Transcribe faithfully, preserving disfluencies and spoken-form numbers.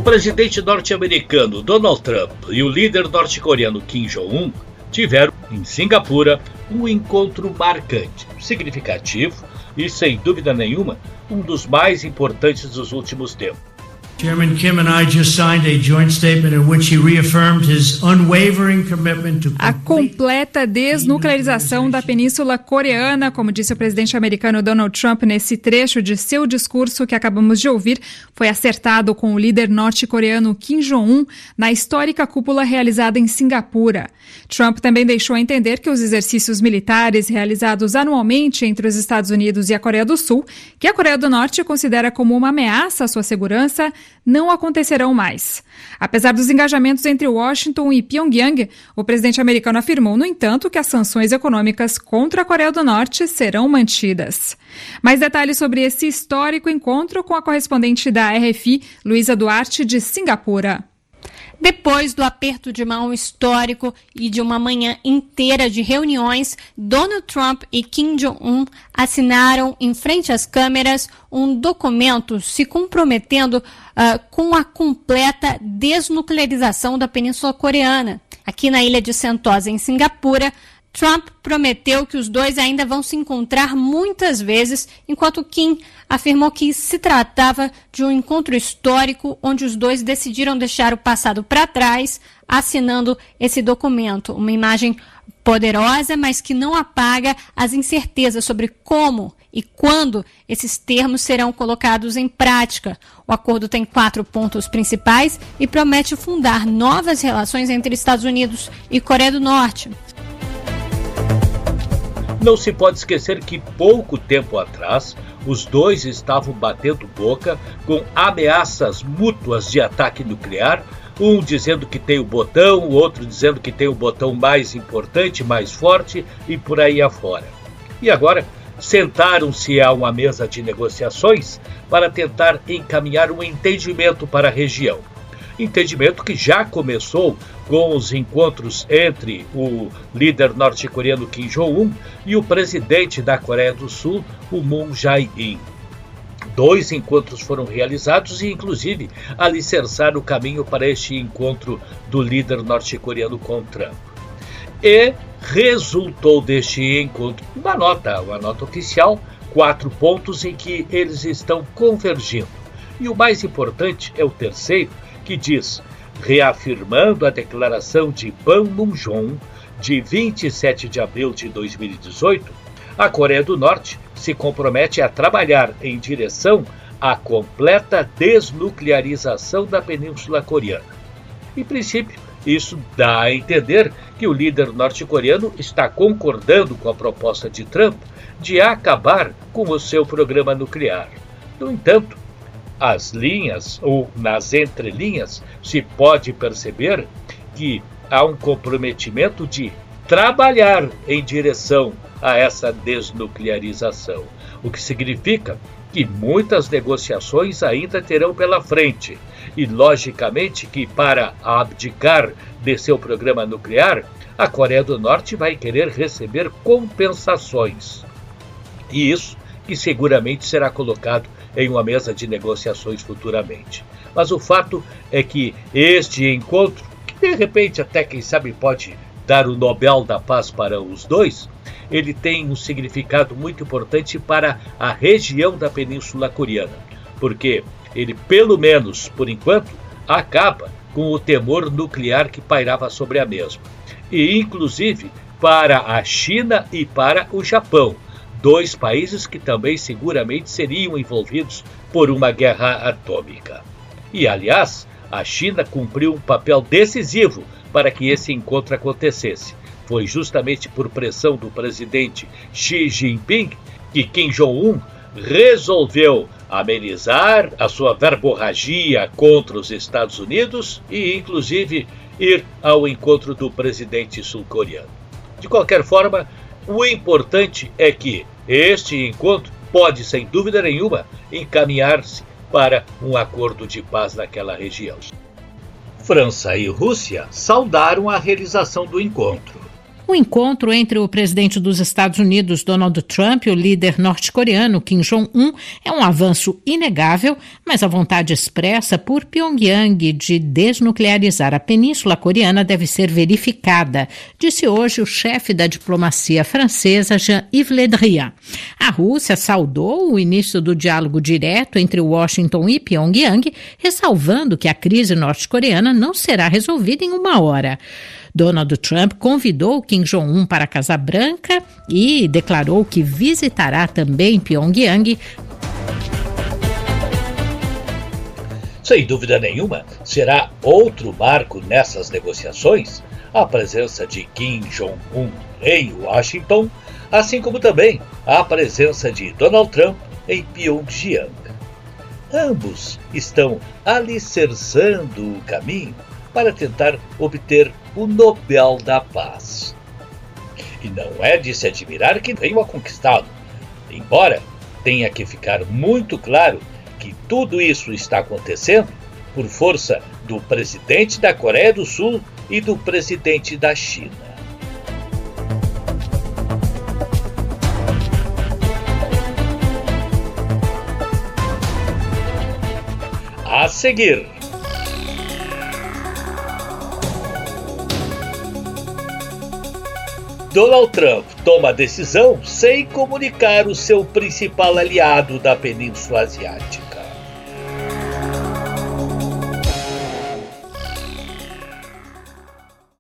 presidente norte-americano Donald Trump e o líder norte-coreano Kim Jong-un tiveram, em Singapura, um encontro marcante, significativo e, sem dúvida nenhuma, um dos mais importantes dos últimos tempos. Chairman Kim and I just signed a joint statement in which he reaffirmed his unwavering commitment to a completa desnuclearização da Península Coreana, como disse o presidente americano Donald Trump nesse trecho de seu discurso que acabamos de ouvir, foi acertado com o líder norte-coreano Kim Jong-un na histórica cúpula realizada em Singapura. Trump também deixou entender que os exercícios militares realizados anualmente entre os Estados Unidos e a Coreia do Sul, que a Coreia do Norte considera como uma ameaça à sua segurança, não acontecerão mais. Apesar dos engajamentos entre Washington e Pyongyang, o presidente americano afirmou, no entanto, que as sanções econômicas contra a Coreia do Norte serão mantidas. Mais detalhes sobre esse histórico encontro com a correspondente da R F I, Luísa Duarte, de Singapura. Depois do aperto de mão histórico e de uma manhã inteira de reuniões, Donald Trump e Kim Jong-un assinaram em frente às câmeras um documento se comprometendo uh, com a completa desnuclearização da Península Coreana. Aqui na ilha de Sentosa, em Singapura, Trump prometeu que os dois ainda vão se encontrar muitas vezes, enquanto Kim afirmou que se tratava de um encontro histórico onde os dois decidiram deixar o passado para trás, assinando esse documento. Uma imagem poderosa, mas que não apaga as incertezas sobre como e quando esses termos serão colocados em prática. O acordo tem quatro pontos principais e promete fundar novas relações entre Estados Unidos e Coreia do Norte. Não se pode esquecer que pouco tempo atrás, os dois estavam batendo boca com ameaças mútuas de ataque nuclear, um dizendo que tem o botão, o outro dizendo que tem o botão mais importante, mais forte e por aí afora. E agora, sentaram-se a uma mesa de negociações para tentar encaminhar um entendimento para a região. Entendimento que já começou com os encontros entre o líder norte-coreano Kim Jong-un e o presidente da Coreia do Sul, o Moon Jae-in. Dois encontros foram realizados e, inclusive, alicerçaram o caminho para este encontro do líder norte-coreano com Trump. E resultou deste encontro uma nota, uma nota oficial, quatro pontos em que eles estão convergindo. E o mais importante é o terceiro, que diz, reafirmando a declaração de Panmunjom de vinte e sete de abril de dois mil e dezoito, a Coreia do Norte se compromete a trabalhar em direção à completa desnuclearização da Península Coreana. Em princípio, isso dá a entender que o líder norte-coreano está concordando com a proposta de Trump de acabar com o seu programa nuclear. No entanto, as linhas, ou nas entrelinhas, se pode perceber que há um comprometimento de trabalhar em direção a essa desnuclearização, o que significa que muitas negociações ainda terão pela frente e, logicamente, que para abdicar de seu programa nuclear, a Coreia do Norte vai querer receber compensações. E isso que seguramente será colocado em uma mesa de negociações futuramente. Mas o fato é que este encontro, que de repente até quem sabe pode dar o Nobel da Paz para os dois, ele tem um significado muito importante para a região da Península Coreana, porque ele, pelo menos por enquanto, acaba com o temor nuclear que pairava sobre a mesma. E inclusive para a China e para o Japão, dois países que também seguramente seriam envolvidos por uma guerra atômica. E, aliás, a China cumpriu um papel decisivo para que esse encontro acontecesse. Foi justamente por pressão do presidente Xi Jinping que Kim Jong-un resolveu amenizar a sua verborragia contra os Estados Unidos e, inclusive, ir ao encontro do presidente sul-coreano. De qualquer forma, o importante é que este encontro pode, sem dúvida nenhuma, encaminhar-se para um acordo de paz naquela região. França e Rússia saudaram a realização do encontro. O encontro entre o presidente dos Estados Unidos, Donald Trump, e o líder norte-coreano, Kim Jong-un, é um avanço inegável, mas a vontade expressa por Pyongyang de desnuclearizar a Península Coreana deve ser verificada, disse hoje o chefe da diplomacia francesa, Jean-Yves Le Drian. A Rússia saudou o início do diálogo direto entre Washington e Pyongyang, ressalvando que a crise norte-coreana não será resolvida em uma hora. Donald Trump convidou Kim Jong-un para a Casa Branca e declarou que visitará também Pyongyang. Sem dúvida nenhuma, será outro marco nessas negociações a presença de Kim Jong-un em Washington, assim como também a presença de Donald Trump em Pyongyang. Ambos estão alicerçando o caminho para tentar obter o Nobel da Paz. E não é de se admirar que venham a conquistá-lo, embora tenha que ficar muito claro que tudo isso está acontecendo por força do presidente da Coreia do Sul e do presidente da China. A seguir, Donald Trump toma a decisão sem comunicar o seu principal aliado da Península Asiática.